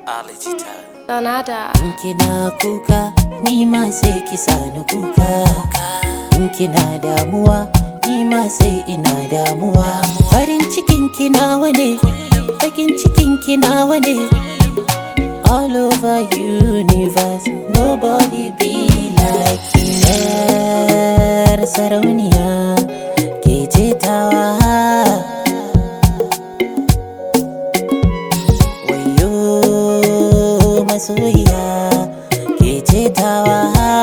Alijita Donada. In kina kuka, ni ma sai ki sani kuka. In kina damuwa, ni ma sai ina damuwa. Farin cikin kina wane, bakin cikin kina wane. All over universe, nobody be like you. Yar sarauniya, ke ce tawa. Masoyiya ke ce tawa.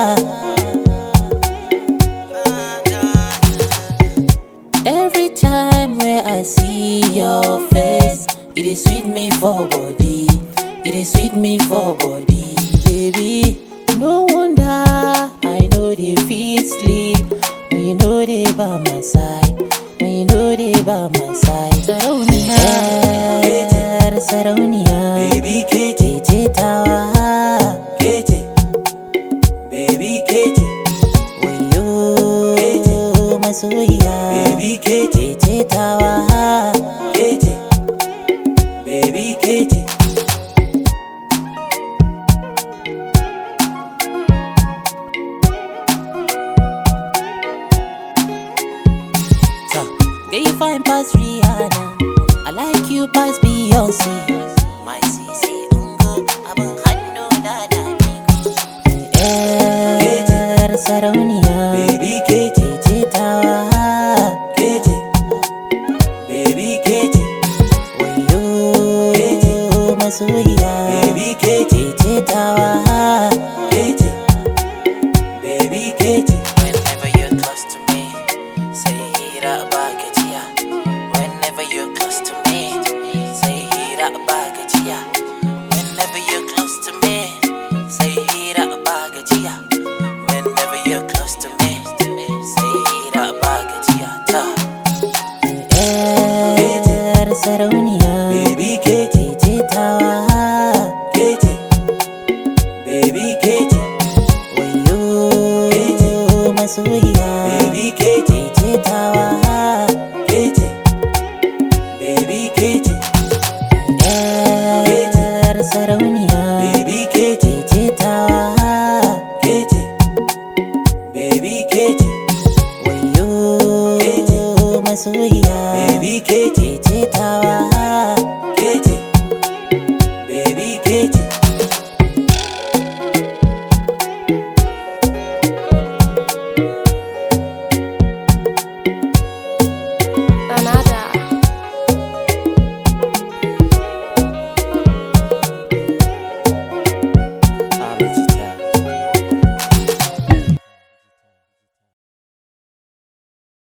Every time where I see your face, it is sweet me for body, it is sweet me for body. Baby, no wonder I know they feel sleep when you know they by my side, when you know they by my side. Sarauniya, sarauniya, Baby ke ce tawa. Kece Baby kece Wayo masoyiya, Baby kece ce tawa. Kece Baby kece Girl, you fine past Rihanna, I like you past Beyonce. My sisi ungo, abang hannu na migo. Yar sarauniya, Baby kece ce tawa. Kece Baby kece Wayo masoyiya, Baby kece ce tawa. Kece Baby kece Whenever you're close to me, say hira bagajiya. Whenever you're close to me, say hira bagajiya. Whenever you're close to me, say hira bagajiya. Whenever you're close to me, say hira bagajiya. Ta. Yar sarauniya, Baby kece ce tawa. Kece Baby kece Wayo masoyiya, Baby kece ce tawa. Kece Baby kece Yar sarauniya, Baby kece ce tawa. Kece Baby kece Wayo masoyiya, Baby kece